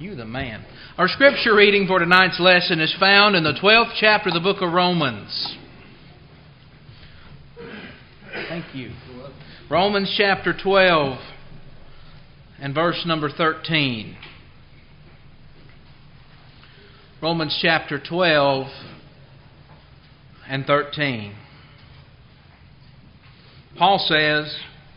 You the man. Our scripture reading for tonight's lesson is found in the 12th chapter of the book of Romans. Thank you. Romans chapter 12 and verse number 13. Romans chapter 12 and 13. Paul says,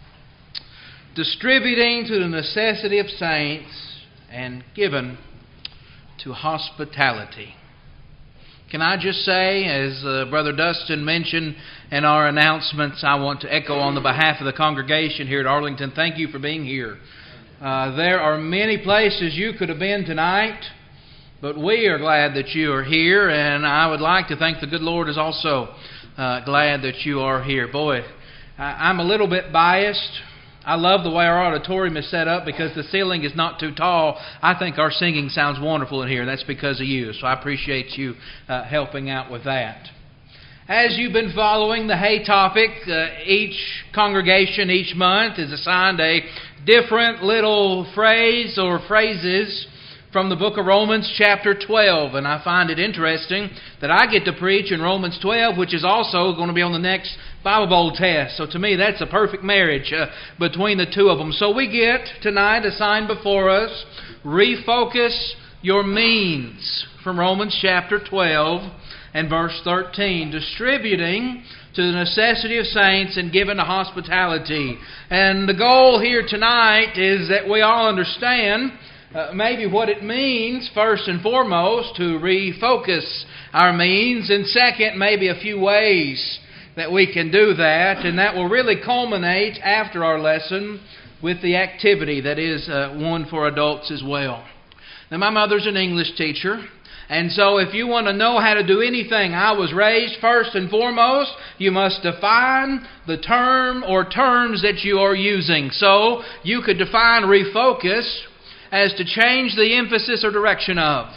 distributing to the necessity of saints and given to hospitality. Can I just say, as Brother Dustin mentioned in our announcements, I want to echo on the behalf of the congregation here at Arlington, thank you for being here. There are many places you could have been tonight, but we are glad that you are here, and I would like to thank the good Lord is also glad that you are here. Boy, I'm a little bit biased. I love the way our auditorium is set up because the ceiling is not too tall. I think our singing sounds wonderful in here. That's because of you. So I appreciate you helping out with that. As you've been following the Hay topic, each congregation each month is assigned a different little phrase or phrases from the book of Romans chapter 12. And I find it interesting that I get to preach in Romans 12, which is also going to be on the next Bible Bowl test. So to me, that's a perfect marriage between the two of them. So we get tonight assigned before us, refocus your means, from Romans chapter 12 and verse 13. Distributing to the necessity of saints and given to hospitality. And the goal here tonight is that we all understand maybe what it means, first and foremost, to refocus our means, and second, maybe a few ways that we can do that, and that will really culminate after our lesson with the activity that is one for adults as well. Now, my mother's an English teacher, and so if you want to know how to do anything, I was raised first and foremost, you must define the term or terms that you are using. So you could define refocus as to change the emphasis or direction of,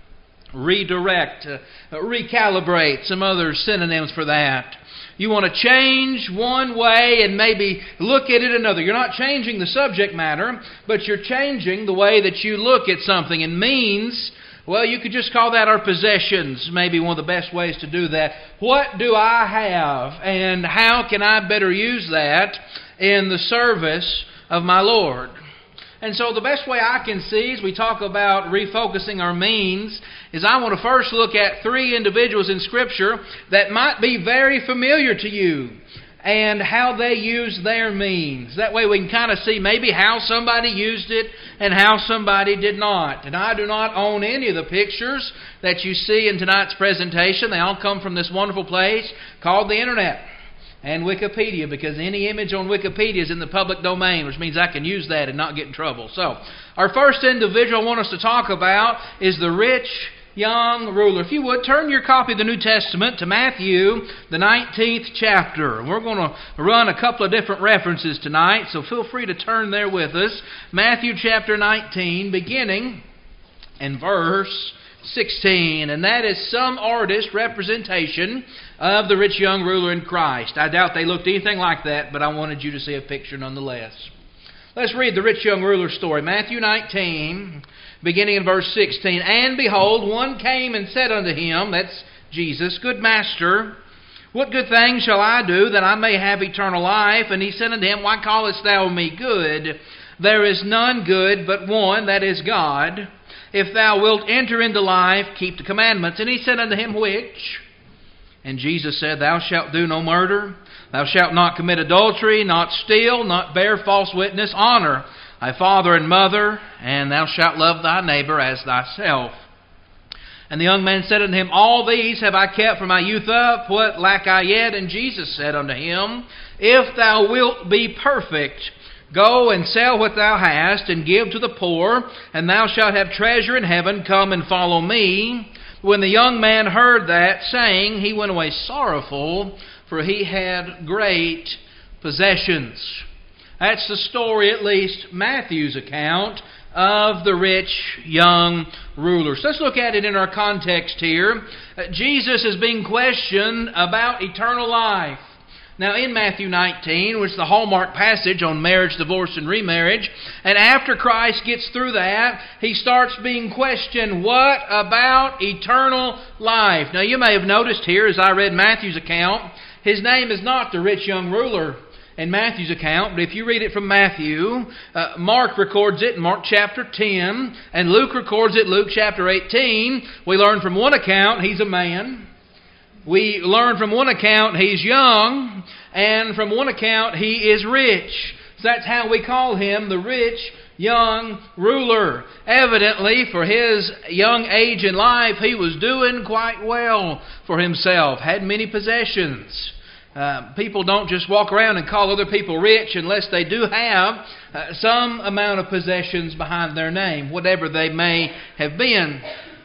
redirect, recalibrate, some other synonyms for that. You want to change one way and maybe look at it another. You're not changing the subject matter, but you're changing the way that you look at something. And means, well, you could just call that our possessions, maybe one of the best ways to do that. What do I have, and how can I better use that in the service of my Lord? And so the best way I can see as we talk about refocusing our means is I want to first look at three individuals in Scripture that might be very familiar to you and how they used their means. That way we can kind of see maybe how somebody used it and how somebody did not. And I do not own any of the pictures that you see in tonight's presentation. They all come from this wonderful place called the Internet and Wikipedia, because any image on Wikipedia is in the public domain, which means I can use that and not get in trouble. So, our first individual I want us to talk about is the rich young ruler. If you would, turn your copy of the New Testament to Matthew, the 19th chapter. We're going to run a couple of different references tonight, so feel free to turn there with us. Matthew chapter 19, beginning in verse 16, and that is some artist representation of the rich young ruler in Christ. I doubt they looked anything like that, but I wanted you to see a picture nonetheless. Let's read the rich young ruler story. Matthew 19, beginning in verse 16. And behold, one came and said unto him, that's Jesus, Good Master, what good thing shall I do that I may have eternal life? And he said unto him, Why callest thou me good? There is none good but one, that is God. If thou wilt enter into life, keep the commandments. And he said unto him, Which? And Jesus said, Thou shalt do no murder, thou shalt not commit adultery, not steal, not bear false witness, honor thy father and mother, and thou shalt love thy neighbor as thyself. And the young man said unto him, All these have I kept from my youth up, what lack I yet? And Jesus said unto him, If thou wilt be perfect, go and sell what thou hast, and give to the poor, and thou shalt have treasure in heaven. Come and follow me. When the young man heard that saying, he went away sorrowful, for he had great possessions. That's the story, at least Matthew's account, of the rich young ruler. So let's look at it in our context here. Jesus is being questioned about eternal life. Now in Matthew 19, which is the hallmark passage on marriage, divorce, and remarriage, and after Christ gets through that, He starts being questioned, what about eternal life? Now you may have noticed here, as I read Matthew's account, his name is not the rich young ruler in Matthew's account, but if you read it from Matthew, Mark records it in Mark chapter 10, and Luke records it in Luke chapter 18. We learn from one account he's a man. We learn from one account he's young, and from one account he is rich. So that's how we call him the rich young ruler. Evidently, for his young age in life, he was doing quite well for himself, had many possessions. People don't just walk around and call other people rich unless they do have some amount of possessions behind their name, whatever they may have been.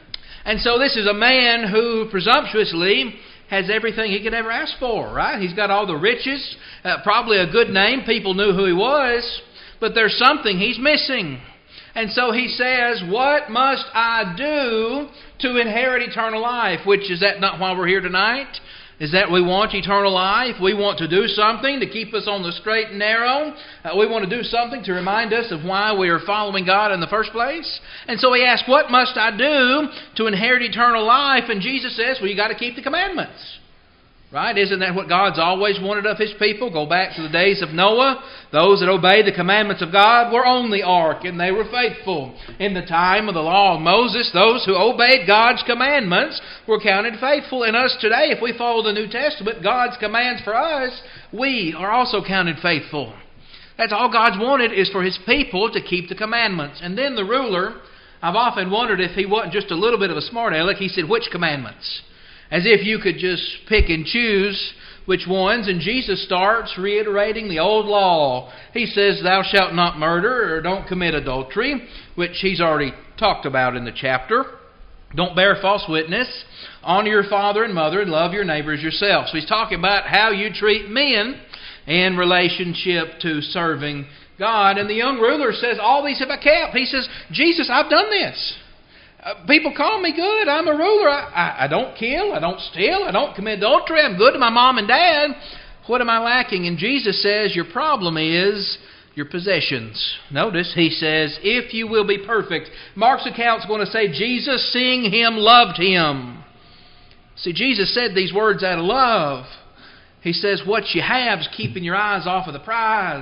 And so this is a man who presumptuously has everything he could ever ask for, right? He's got all the riches, probably a good name. People knew who he was, but there's something he's missing. And so he says, what must I do to inherit eternal life? Which, is that not why we're here tonight? Is that we want eternal life? We want to do something to keep us on the straight and narrow. We want to do something to remind us of why we are following God in the first place. And so he asks, what must I do to inherit eternal life? And Jesus says, well, you got to keep the commandments. Right? Isn't that what God's always wanted of His people? Go back to the days of Noah. Those that obeyed the commandments of God were on the ark, and they were faithful. In the time of the law of Moses, those who obeyed God's commandments were counted faithful. In us today, if we follow the New Testament, God's commands for us, we are also counted faithful. That's all God's wanted, is for His people to keep the commandments. And then the ruler, I've often wondered if he wasn't just a little bit of a smart aleck. He said, which commandments? As if you could just pick and choose which ones. And Jesus starts reiterating the old law. He says, thou shalt not murder, or don't commit adultery, which he's already talked about in the chapter. Don't bear false witness. Honor your father and mother, and love your neighbor as yourself. So he's talking about how you treat men in relationship to serving God. And the young ruler says, all these have I kept. He says, Jesus, I've done this. People call me good. I'm a ruler. I don't kill. I don't steal. I don't commit adultery. I'm good to my mom and dad. What am I lacking? And Jesus says, your problem is your possessions. Notice, He says, if you will be perfect. Mark's account is going to say, Jesus, seeing Him, loved Him. See, Jesus said these words out of love. He says, what you have is keeping your eyes off of the prize.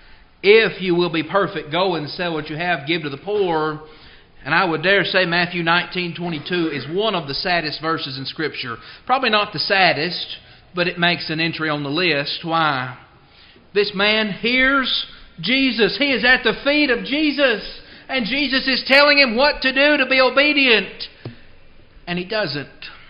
If you will be perfect, go and sell what you have, give to the poor. And I would dare say Matthew 19:22 is one of the saddest verses in Scripture. Probably not the saddest, but it makes an entry on the list. Why? This man hears Jesus. He is at the feet of Jesus. And Jesus is telling him what to do to be obedient. And he doesn't.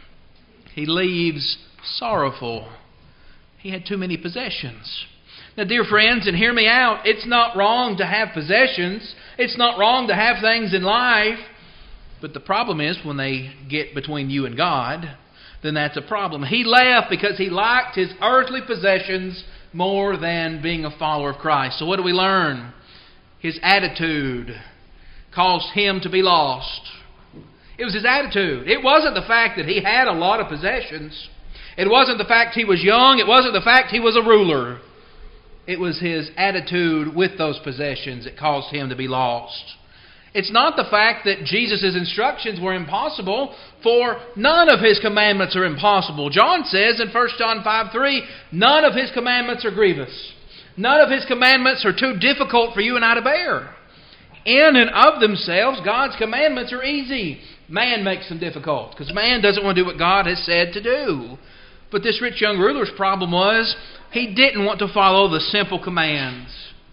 He leaves sorrowful. He had too many possessions. Now, dear friends, and hear me out, it's not wrong to have possessions. It's not wrong to have things in life. But the problem is when they get between you and God, then that's a problem. He left because he liked his earthly possessions more than being a follower of Christ. So what do we learn? His attitude caused him to be lost. It was his attitude. It wasn't the fact that he had a lot of possessions. It wasn't the fact he was young. It wasn't the fact he was a ruler. It was his attitude with those possessions that caused him to be lost. It's not the fact that Jesus' instructions were impossible, for none of His commandments are impossible. John says in 1 John 5:3, none of His commandments are grievous. None of His commandments are too difficult for you and I to bear. In and of themselves, God's commandments are easy. Man makes them difficult, because man doesn't want to do what God has said to do. But this rich young ruler's problem was, he didn't want to follow the simple commands.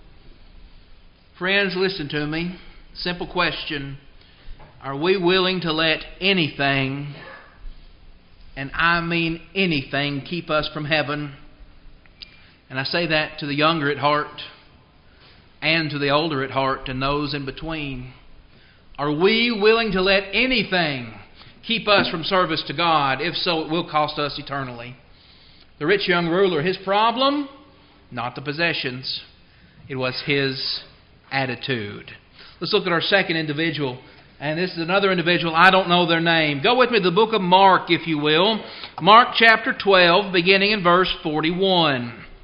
Friends, listen to me. Simple question. Are we willing to let anything, and I mean anything, keep us from heaven? And I say that to the younger at heart and to the older at heart and those in between. Are we willing to let anything keep us from service to God? If so, it will cost us eternally. The rich young ruler, his problem, not the possessions. It was his attitude. Let's look at our second individual. And this is another individual, I don't know their name. Go with me to the book of Mark, if you will. Mark chapter 12, beginning in verse 41.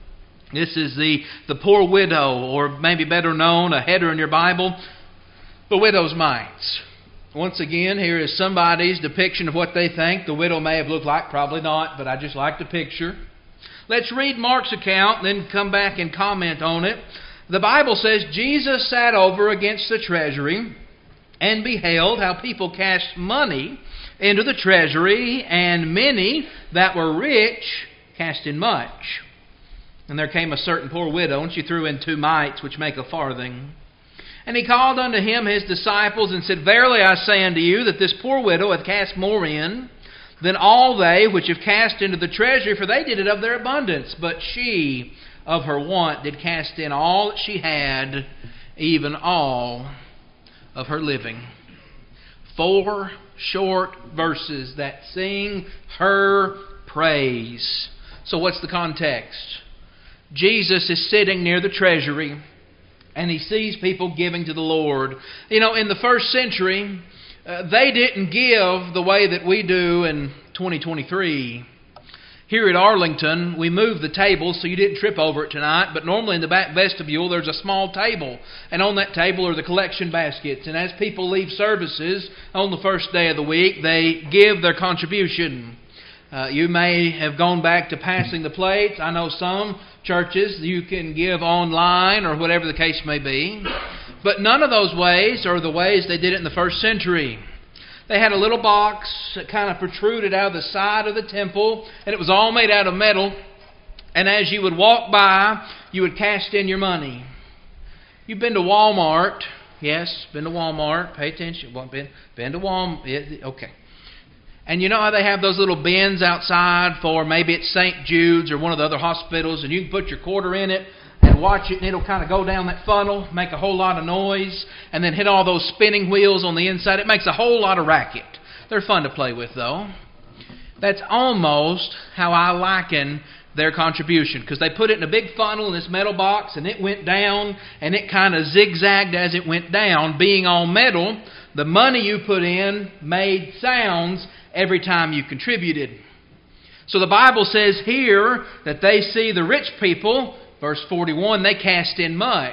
This is the poor widow, or maybe better known, a header in your Bible, the widow's mites. Once again, here is somebody's depiction of what they think the widow may have looked like. Probably not, but I just like the picture. Let's read Mark's account, then come back and comment on it. The Bible says, Jesus sat over against the treasury and beheld how people cast money into the treasury, and many that were rich cast in much. And there came a certain poor widow, and she threw in 2 mites, which make a farthing. And he called unto him his disciples, and said, Verily I say unto you, that this poor widow hath cast more in than all they which have cast into the treasury, for they did it of their abundance. But she of her want did cast in all that she had, even all of her living. 4 short verses that sing her praise. So what's the context? Jesus is sitting near the treasury, and he sees people giving to the Lord. You know, in the first century, they didn't give the way that we do in 2023. Here at Arlington, we moved the table so you didn't trip over it tonight, but normally in the back vestibule there's a small table, and on that table are the collection baskets. And as people leave services on the first day of the week, they give their contribution. You may have gone back to passing the plates. I know some churches you can give online or whatever the case may be. But none of those ways are the ways they did it in the first century. They had a little box that kind of protruded out of the side of the temple, and it was all made out of metal. And as you would walk by, you would cast in your money. You've been to Walmart. Yes, been to Walmart. Pay attention. Been to Walmart. Okay. And you know how they have those little bins outside for maybe it's St. Jude's or one of the other hospitals, and you can put your quarter in it and watch it, and it'll kind of go down that funnel, make a whole lot of noise, and then hit all those spinning wheels on the inside. It makes a whole lot of racket. They're fun to play with, though. That's almost how I liken their contribution, because they put it in a big funnel in this metal box, and it went down, and it kind of zigzagged as it went down. Being all metal, the money you put in made sounds every time you contributed. So the Bible says here that they see the rich people, verse 41, they cast in much.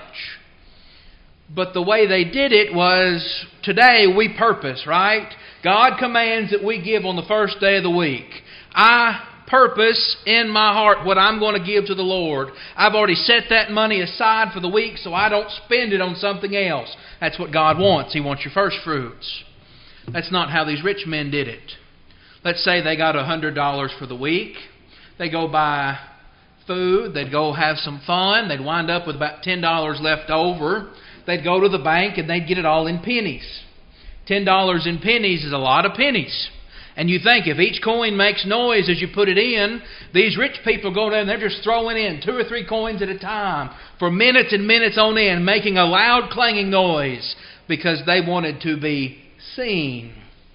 But the way they did it was, today we purpose, right? God commands that we give on the first day of the week. I purpose in my heart what I'm going to give to the Lord. I've already set that money aside for the week so I don't spend it on something else. That's what God wants. He wants your first fruits. That's not how these rich men did it. Let's say they got $100 for the week. They go buy food. They'd go have some fun. They'd wind up with about $10 left over. They'd go to the bank and they'd get it all in pennies. $10 in pennies is a lot of pennies. And you think if each coin makes noise as you put it in, these rich people go down and they're just throwing in 2 or 3 coins at a time for minutes and minutes on end, making a loud clanging noise because they wanted to be seen.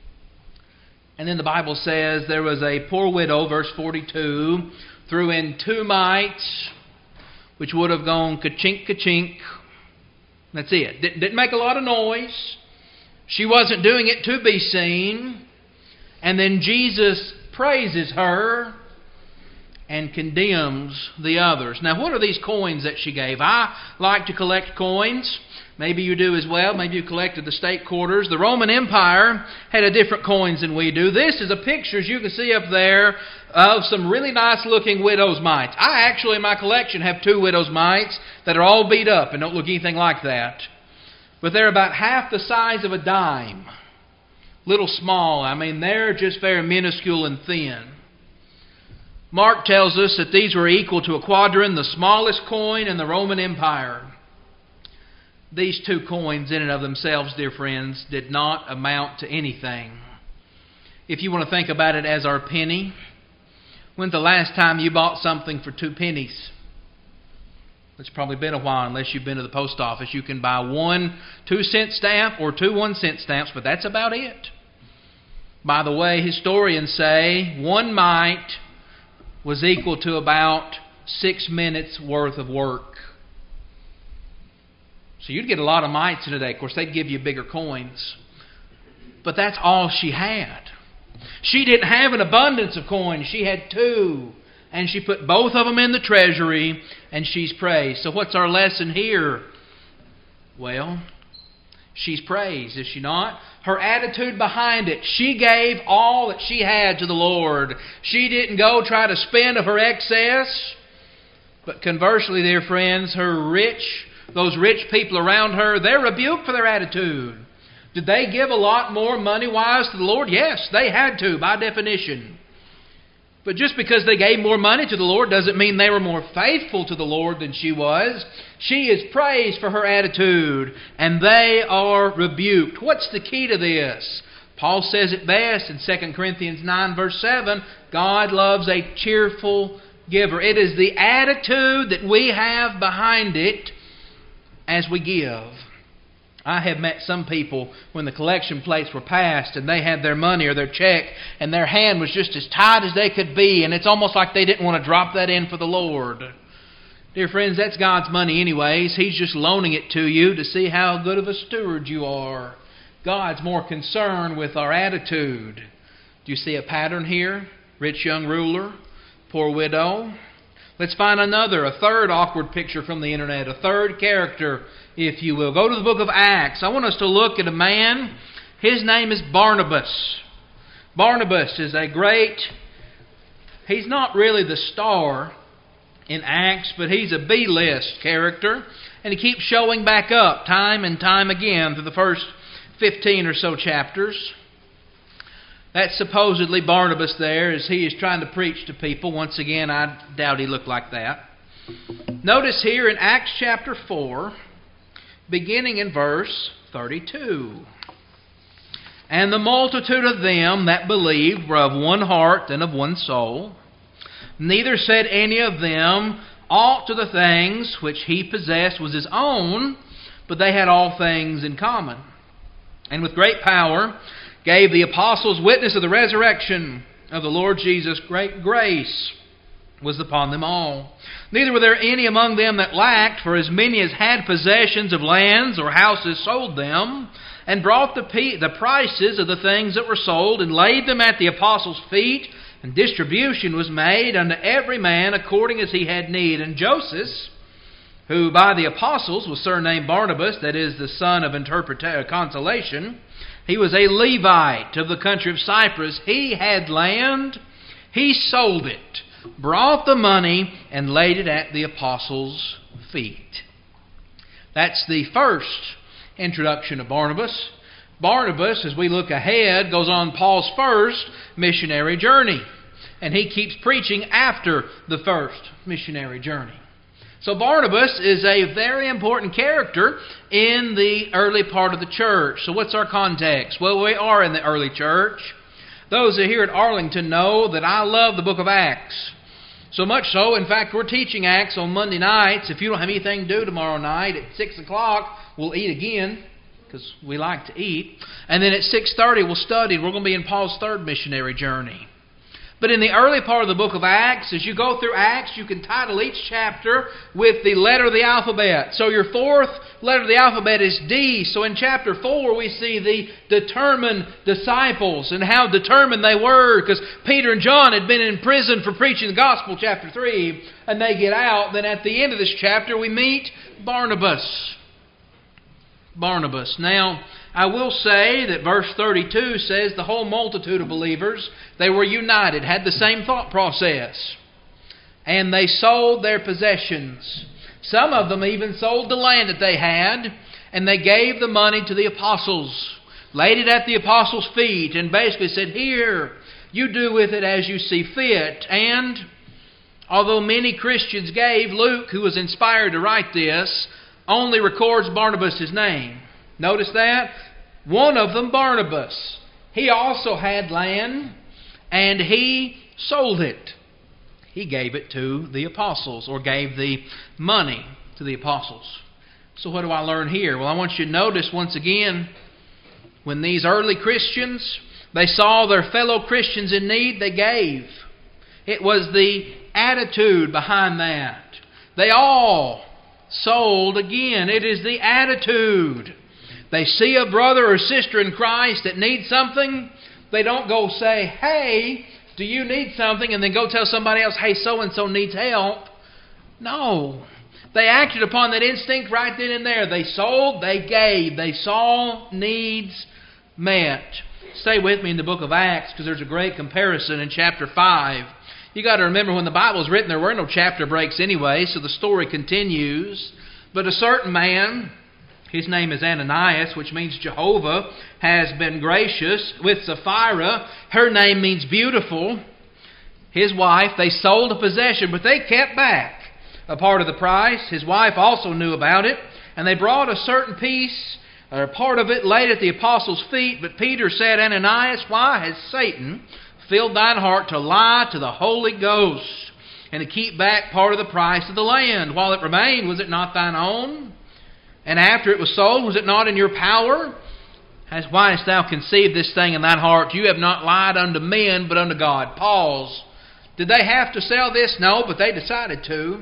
And then the Bible says there was a poor widow, verse 42, threw in 2 mites, which would have gone ka-chink, ka-chink. That's it. Didn't make a lot of noise. She wasn't doing it to be seen. And then Jesus praises her and condemns the others. Now, what are these coins that she gave? I like to collect coins. Maybe you do as well. Maybe you collected the state quarters. The Roman Empire had a different coins than we do. This is a picture, as you can see up there, of some really nice looking widow's mites. I actually, in my collection, have 2 widow's mites that are all beat up and don't look anything like that. But they're about half the size of a dime. Little small. I mean, they're just very minuscule and thin. Mark tells us that these were equal to a quadrant, the smallest coin in the Roman Empire. These 2 coins in and of themselves, dear friends, did not amount to anything. If you want to think about it as our penny, when's the last time you bought something for 2 pennies? It's probably been a while, unless you've been to the post office. You can buy 1 2-cent stamp or 2 1-cent stamps, but that's about it. By the way, historians say 1 mite was equal to about 6 minutes worth of work. So you'd get a lot of mites in a day. Of course, they'd give you bigger coins. But that's all she had. She didn't have an abundance of coins. She had 2. and she put both of them in the treasury, and she's praised. So what's our lesson here? Well, she's praised, is she not? Her attitude behind it. She gave all that she had to the Lord. She didn't go try to spend of her excess. But conversely, dear friends, those rich people around her, they're rebuked for their attitude. Did they give a lot more money-wise to the Lord? Yes, they had to, by definition. But just because they gave more money to the Lord doesn't mean they were more faithful to the Lord than she was. She is praised for her attitude, and they are rebuked. What's the key to this? Paul says it best in 2 Corinthians 9, verse 7, God loves a cheerful giver. It is the attitude that we have behind it as we give. I have met some people when the collection plates were passed and they had their money or their check and their hand was just as tight as they could be, and it's almost like they didn't want to drop that in for the Lord. Dear friends, that's God's money anyways. He's just loaning it to you to see how good of a steward you are. God's more concerned with our attitude. Do you see a pattern here? Rich young ruler, poor widow. Let's find a third awkward picture from the internet, a third character, if you will. Go to the book of Acts. I want us to look at a man. His name is Barnabas. Barnabas is he's not really the star in Acts, but he's a B-list character. And he keeps showing back up time and time again through the first 15 or so chapters. That's supposedly Barnabas there as he is trying to preach to people. Once again, I doubt he looked like that. Notice here in Acts chapter 4, beginning in verse 32. And the multitude of them that believed were of one heart and of one soul. Neither said any of them aught to the things which he possessed was his own, but they had all things in common. And with great power gave the apostles witness of the resurrection of the Lord Jesus. Great grace was upon them all. Neither were there any among them that lacked, for as many as had possessions of lands or houses sold them, and brought the prices of the things that were sold, and laid them at the apostles' feet, and distribution was made unto every man according as he had need. And Joseph, who by the apostles was surnamed Barnabas, that is, the son of consolation, he was a Levite of the country of Cyprus. He had land, he sold it, brought the money, and laid it at the apostles' feet. That's the first introduction of Barnabas. Barnabas, as we look ahead, goes on Paul's first missionary journey. And he keeps preaching after the first missionary journey. So Barnabas is a very important character in the early part of the church. So what's our context? Well, we are in the early church. Those who are here at Arlington know that I love the book of Acts. So much so, in fact, we're teaching Acts on Monday nights. If you don't have anything to do tomorrow night, at 6 o'clock, we'll eat again, because we like to eat. And then at 6:30, we'll study. We're going to be in Paul's third missionary journey. But in the early part of the book of Acts, as you go through Acts, you can title each chapter with the letter of the alphabet. So your fourth letter of the alphabet is D. So in chapter 4, we see the determined disciples and how determined they were, because Peter and John had been in prison for preaching the gospel, chapter 3, and they get out. Then at the end of this chapter, we meet Barnabas. Barnabas. Now, I will say that verse 32 says the whole multitude of believers, they were united, had the same thought process. And they sold their possessions. Some of them even sold the land that they had, and they gave the money to the apostles, laid it at the apostles' feet, and basically said, here, you do with it as you see fit. And although many Christians gave, Luke, who was inspired to write this, only records Barnabas' name. Notice that? One of them, Barnabas. He also had land, and he sold it. He gave it to the apostles, or gave the money to the apostles. So what do I learn here? Well, I want you to notice once again, when these early Christians, they saw their fellow Christians in need, they gave. It was the attitude behind that. They all sold again. It is the attitude. They see a brother or sister in Christ that needs something. They don't go say, hey, Do you need something and then go tell somebody else, hey, so-and-so needs help? No. They acted upon that instinct right then and there. They sold, they gave. They saw needs met. Stay with me in the book of Acts because there's a great comparison in chapter 5. You got to remember when the Bible was written there were no chapter breaks anyway, so the story continues. But a certain man, his name is Ananias, which means Jehovah has been gracious, with Sapphira. Her name means beautiful. His wife, they sold a possession, but they kept back a part of the price. His wife also knew about it, and they brought a certain piece, or part of it, laid at the apostles' feet. But Peter said, Ananias, why has Satan filled thine heart to lie to the Holy Ghost, and to keep back part of the price of the land? While it remained, was it not thine own? And after it was sold, was it not in your power? Why hast thou conceived this thing in thine heart? You have not lied unto men, but unto God. Pause. Did they have to sell this? No, but they decided to.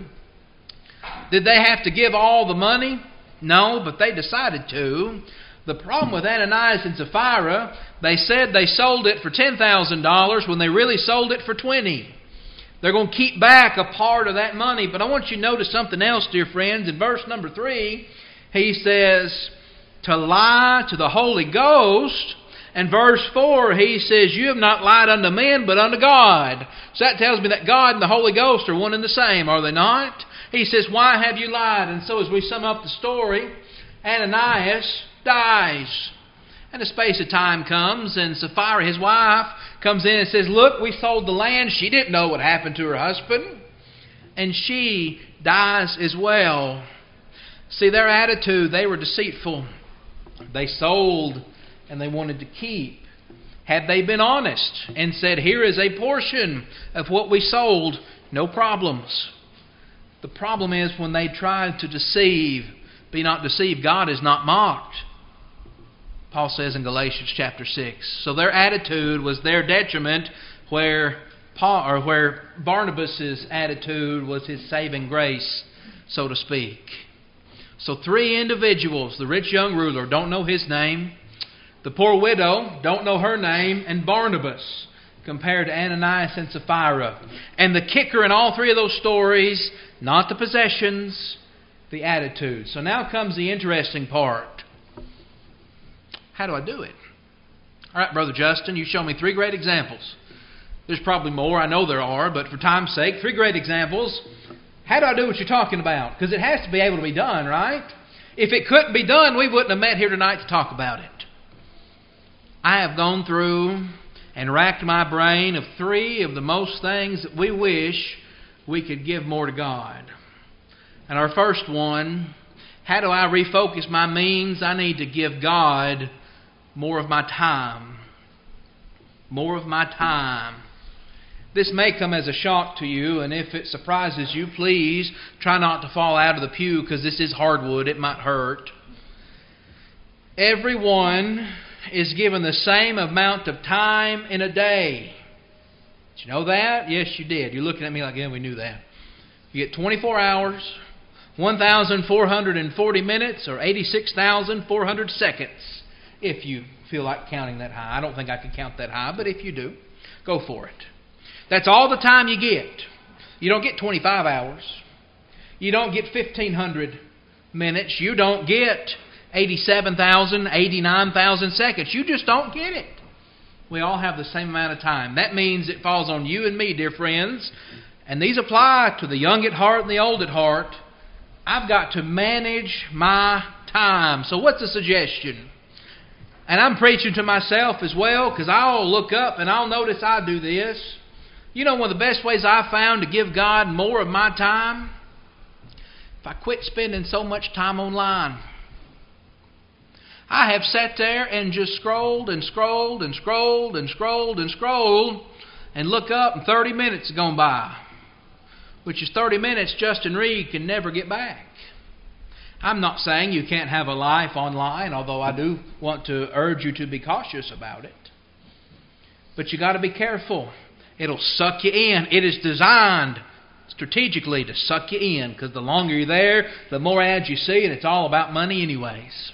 Did they have to give all the money? No, but they decided to. The problem with Ananias and Sapphira, they said they sold it for $10,000 when they really sold it for $20,000. They're going to keep back a part of that money. But I want you to notice something else, dear friends. In verse number 3, he says, to lie to the Holy Ghost. And verse 4, he says, you have not lied unto men, but unto God. So that tells me that God and the Holy Ghost are one and the same, are they not? He says, why have you lied? And so as we sum up the story, Ananias dies. And a space of time comes, and Sapphira, his wife, comes in and says, look, we sold the land. She didn't know what happened to her husband. And she dies as well. See, their attitude, they were deceitful. They sold and they wanted to keep. Had they been honest and said, here is a portion of what we sold, no problems. The problem is when they tried to deceive. Be not deceived, God is not mocked. Paul says in Galatians chapter 6. So their attitude was their detriment, where Barnabas' attitude was his saving grace, so to speak. So 3 individuals, the rich young ruler, don't know his name. The poor widow, don't know her name. And Barnabas, compared to Ananias and Sapphira. And the kicker in all 3 of those stories, not the possessions, the attitude. So now comes the interesting part. How do I do it? All right, Brother Justin, you show me 3 great examples. There's probably more, I know there are, but for time's sake, 3 great examples. How do I do what you're talking about? Because it has to be able to be done, right? If it couldn't be done, we wouldn't have met here tonight to talk about it. I have gone through and racked my brain of 3 of the most things that we wish we could give more to God. And our first one, how do I refocus my means? I need to give God more of my time. More of my time. This may come as a shock to you, and if it surprises you, please try not to fall out of the pew because this is hardwood. It might hurt. Everyone is given the same amount of time in a day. Did you know that? Yes, you did. You're looking at me like, yeah, we knew that. You get 24 hours, 1,440 minutes, or 86,400 seconds, if you feel like counting that high. I don't think I can count that high, but if you do, go for it. That's all the time you get. You don't get 25 hours. You don't get 1,500 minutes. You don't get 87,000, 89,000 seconds. You just don't get it. We all have the same amount of time. That means it falls on you and me, dear friends. And these apply to the young at heart and the old at heart. I've got to manage my time. So what's the suggestion? And I'm preaching to myself as well, because I'll look up and I'll notice I do this. You know, one of the best ways I've found to give God more of my time? If I quit spending so much time online. I have sat there and just scrolled and scrolled and scrolled and scrolled and scrolled and look up and 30 minutes have gone by. Which is 30 minutes Justin Reed can never get back. I'm not saying you can't have a life online, although I do want to urge you to be cautious about it. But you got to be careful. It'll suck you in. It is designed strategically to suck you in, because the longer you're there, the more ads you see, and it's all about money anyways.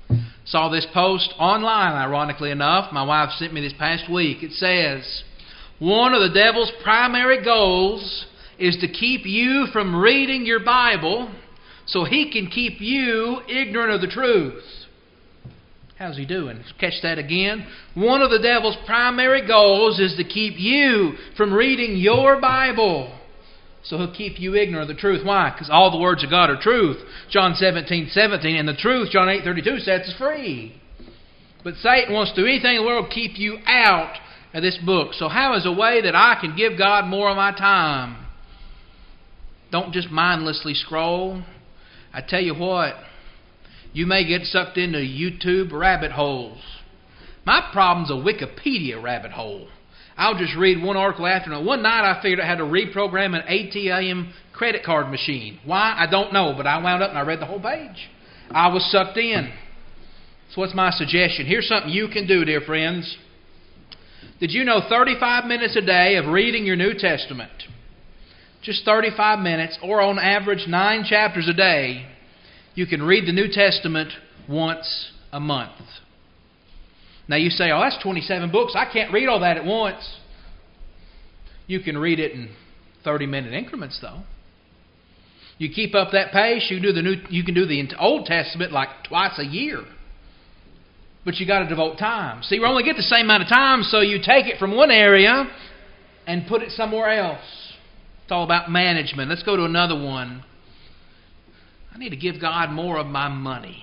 Saw this post online, ironically enough. My wife sent me this past week. It says, One of the devil's primary goals is to keep you from reading your Bible so he can keep you ignorant of the truth. How's he doing? Catch that again. One of the devil's primary goals is to keep you from reading your Bible. So he'll keep you ignorant of the truth. Why? Because all the words of God are truth. John 17:17. And the truth, John 8:32, sets us free. But Satan wants to do anything in the world to keep you out of this book. So how is a way that I can give God more of my time? Don't just mindlessly scroll. I tell you what, you may get sucked into YouTube rabbit holes. My problem's a Wikipedia rabbit hole. I'll just read one article after another. One night I figured out how to reprogram an ATM credit card machine. Why? I don't know, but I wound up and I read the whole page. I was sucked in. So what's my suggestion? Here's something you can do, dear friends. Did you know 35 minutes a day of reading your New Testament, just 35 minutes, or on average 9 chapters a day, you can read the New Testament once a month. Now you say, oh, that's 27 books. I can't read all that at once. You can read it in 30-minute increments, though. You keep up that pace, you can do the Old Testament like twice a year. But you got to devote time. See, we only get the same amount of time, so you take it from one area and put it somewhere else. It's all about management. Let's go to another one. I need to give God more of my money.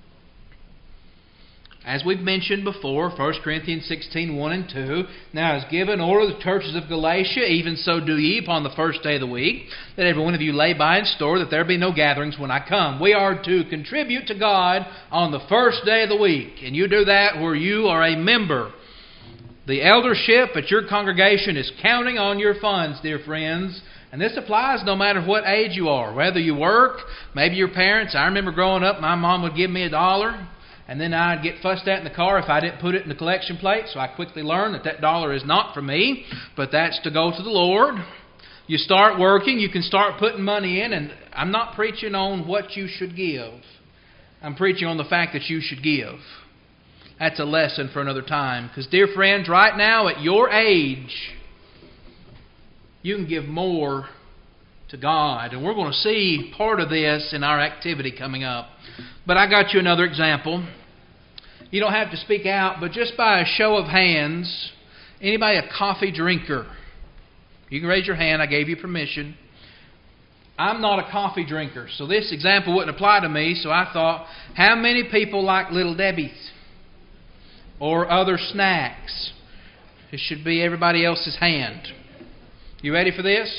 As we've mentioned before, 1 Corinthians 16:1 and 2, now is given order to the churches of Galatia, even so do ye upon the first day of the week, that every one of you lay by and store, that there be no gatherings when I come. We are to contribute to God on the first day of the week, and you do that where you are a member. The eldership at your congregation is counting on your funds, dear friends. And this applies no matter what age you are. Whether you work, maybe your parents. I remember growing up, my mom would give me $1, and then I'd get fussed at in the car if I didn't put it in the collection plate. So I quickly learned that $1 is not for me, but that's to go to the Lord. You start working, you can start putting money in, and I'm not preaching on what you should give. I'm preaching on the fact that you should give. That's a lesson for another time. Because, dear friends, right now at your age, you can give more to God. And we're going to see part of this in our activity coming up. But I got you another example. You don't have to speak out, but just by a show of hands, anybody a coffee drinker? You can raise your hand. I gave you permission. I'm not a coffee drinker, so this example wouldn't apply to me. So I thought, how many people like Little Debbie's or other snacks? It should be everybody else's hand. You ready for this?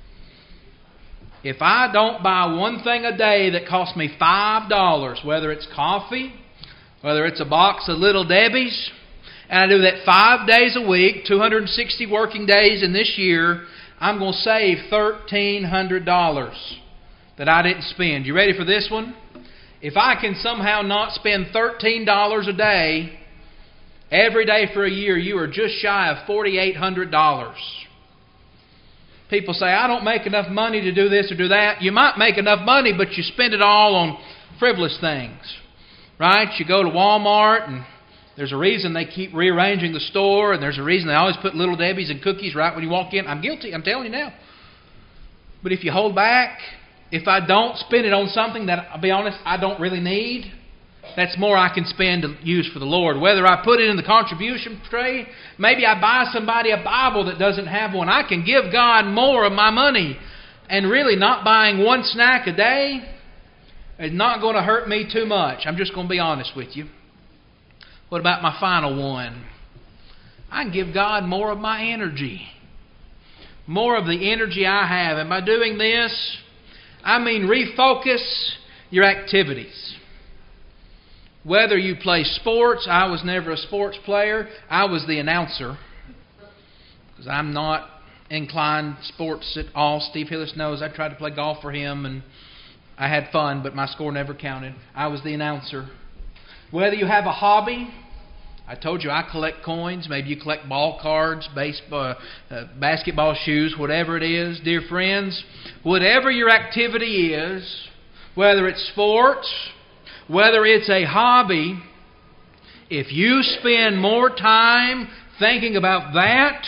If I don't buy one thing a day that costs me $5, whether it's coffee, whether it's a box of Little Debbie's, and I do that 5 days a week, 260 working days in this year, I'm going to save $1,300 that I didn't spend. You ready for this one? If I can somehow not spend $13 a day every day for a year, you are just shy of $4,800. People say, I don't make enough money to do this or do that. You might make enough money, but you spend it all on frivolous things. Right? You go to Walmart, and there's a reason they keep rearranging the store, and there's a reason they always put Little Debbie's and cookies right when you walk in. I'm guilty, I'm telling you now. But if you hold back, if I don't spend it on something that, I'll be honest, I don't really need, that's more I can spend to use for the Lord. Whether I put it in the contribution tray, maybe I buy somebody a Bible that doesn't have one. I can give God more of my money. And really not buying one snack a day is not going to hurt me too much. I'm just going to be honest with you. What about my final one? I can give God more of my energy. More of the energy I have. And by doing this, I mean refocus your activities. Whether you play sports, I was never a sports player. I was the announcer. Because I'm not inclined sports at all. Steve Hillis knows I tried to play golf for him and I had fun, but my score never counted. I was the announcer. Whether you have a hobby, I told you I collect coins. Maybe you collect ball cards, basketball shoes, whatever it is. Dear friends, whatever your activity is, whether it's sports, whether it's a hobby, if you spend more time thinking about that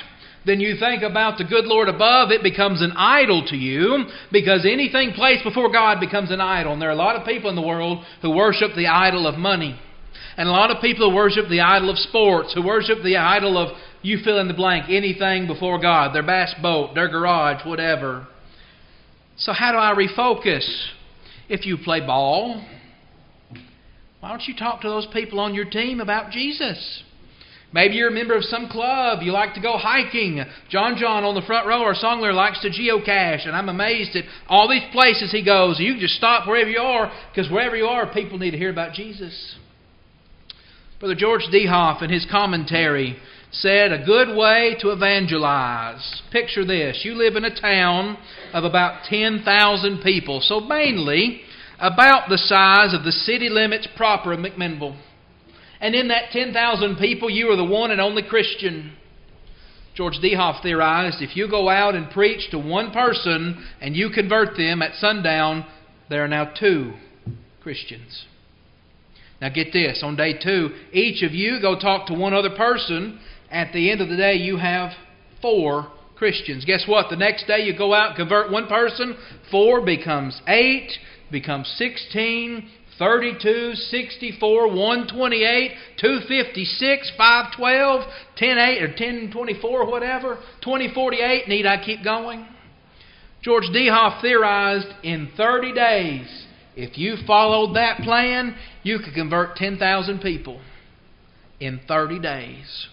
then you think about the good Lord above, it becomes an idol to you, because anything placed before God becomes an idol. And there are a lot of people in the world who worship the idol of money. And a lot of people who worship the idol of sports, who worship the idol of, you fill in the blank, anything before God, their bass boat, their garage, whatever. So how do I refocus? If you play ball, why don't you talk to those people on your team about Jesus? Maybe you're a member of some club. You like to go hiking. John on the front row, our song leader, likes to geocache. And I'm amazed at all these places he goes. You can just stop wherever you are, because wherever you are, people need to hear about Jesus. Brother George Dehoff, in his commentary, said a good way to evangelize. Picture this. You live in a town of about 10,000 people. So mainly about the size of the city limits proper of McMinnville. And in that 10,000 people, you are the one and only Christian. George Dehoff theorized, if you go out and preach to one person and you convert them at sundown, there are now 2 Christians. Now get this, on day 2, each of you go talk to one other person. At the end of the day, you have 4 Christians. Guess what? The next day you go out and convert one person, 4 becomes 8, becomes 16, 32, 64, 128, 256, 512, 10:8 or 1024, whatever, 2048. Need I keep going? George Dehoff theorized in 30 days, if you followed that plan, you could convert 10,000 people in 30 days.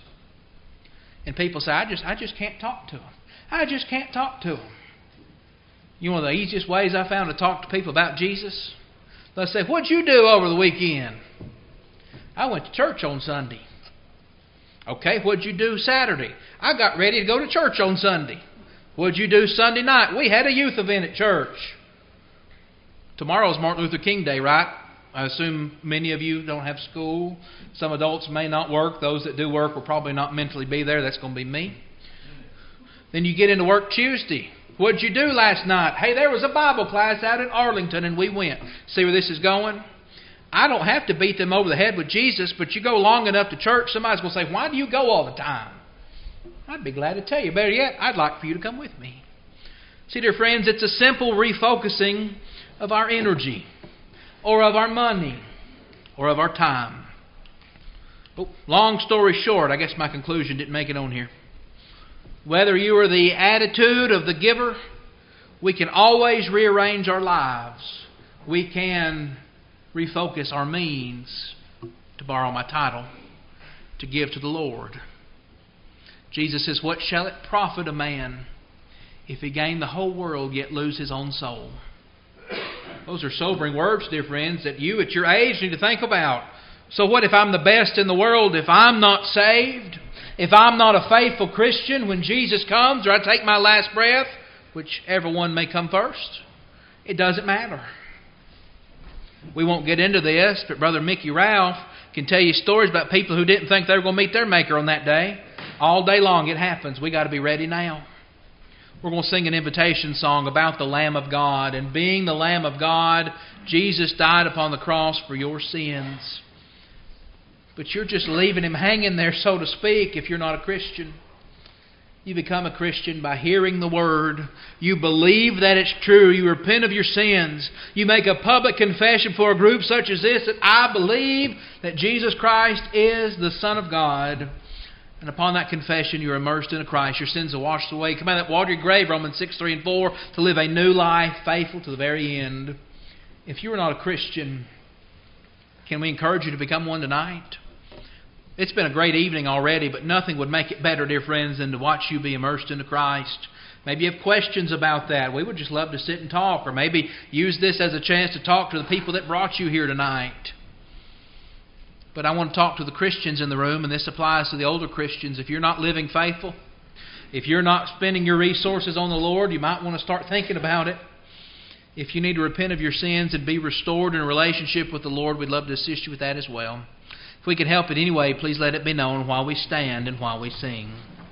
And people say, I just can't talk to them. I just can't talk to them. You know one of the easiest ways I found to talk to people about Jesus? They'll say, what'd you do over the weekend? I went to church on Sunday. Okay, what'd you do Saturday? I got ready to go to church on Sunday. What'd you do Sunday night? We had a youth event at church. Tomorrow's Martin Luther King Day, right? I assume many of you don't have school. Some adults may not work. Those that do work will probably not mentally be there. That's going to be me. Then you get into work Tuesday. What'd you do last night? Hey, there was a Bible class out in Arlington and we went. See where this is going? I don't have to beat them over the head with Jesus, but you go long enough to church, somebody's going to say, why do you go all the time? I'd be glad to tell you. Better yet, I'd like for you to come with me. See, dear friends, it's a simple refocusing of our energy, or of our money, or of our time. Oh, long story short, I guess my conclusion didn't make it on here. Whether you are the attitude of the giver, we can always rearrange our lives. We can refocus our means, to borrow my title, to give to the Lord. Jesus says, what shall it profit a man if he gain the whole world yet lose his own soul? Those are sobering words, dear friends, that you at your age need to think about. So what if I'm the best in the world? If I'm not saved, if I'm not a faithful Christian when Jesus comes, or I take my last breath, whichever one may come first, it doesn't matter. We won't get into this, but Brother Mickey Ralph can tell you stories about people who didn't think they were going to meet their Maker on that day. All day long it happens. We got to be ready now. We're going to sing an invitation song about the Lamb of God. And being the Lamb of God, Jesus died upon the cross for your sins. But you're just leaving Him hanging there, so to speak, if you're not a Christian. You become a Christian by hearing the Word. You believe that it's true. You repent of your sins. You make a public confession for a group such as this that I believe that Jesus Christ is the Son of God. And upon that confession, you're immersed into Christ. Your sins are washed away. Come out of that watery grave, Romans 6, 3 and 4, to live a new life, faithful to the very end. If you are not a Christian, can we encourage you to become one tonight? It's been a great evening already, but nothing would make it better, dear friends, than to watch you be immersed into Christ. Maybe you have questions about that. We would just love to sit and talk, or maybe use this as a chance to talk to the people that brought you here tonight. But I want to talk to the Christians in the room, and this applies to the older Christians. If you're not living faithful, if you're not spending your resources on the Lord, you might want to start thinking about it. If you need to repent of your sins and be restored in a relationship with the Lord, we'd love to assist you with that as well. If we can help it anyway, please let it be known while we stand and while we sing.